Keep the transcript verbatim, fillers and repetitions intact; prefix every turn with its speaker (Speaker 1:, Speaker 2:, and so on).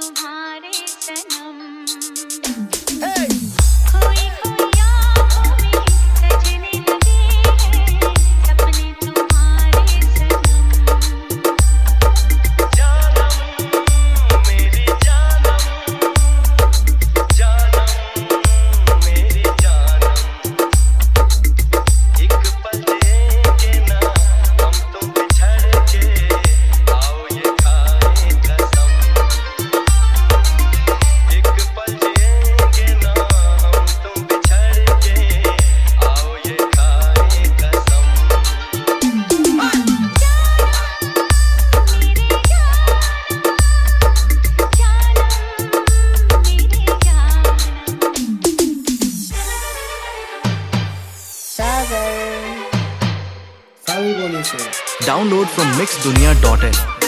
Speaker 1: तुम्हारे सनम।
Speaker 2: Hey!
Speaker 1: खोई खोई आँखों में सजने लगे हैं सपने तुम्हारे सनम।
Speaker 3: जानम मेरी जानम, जानम मेरी जानम, एक पल देंगे ना हम तो बिछड़ के, आओ ये खाए कसम। एक पल देंगे ना हम तो बिछड़ के, आओ ये खाए कसम।
Speaker 2: Sagar. Savi Boli Sir.
Speaker 4: Download from mixed dunia dot in.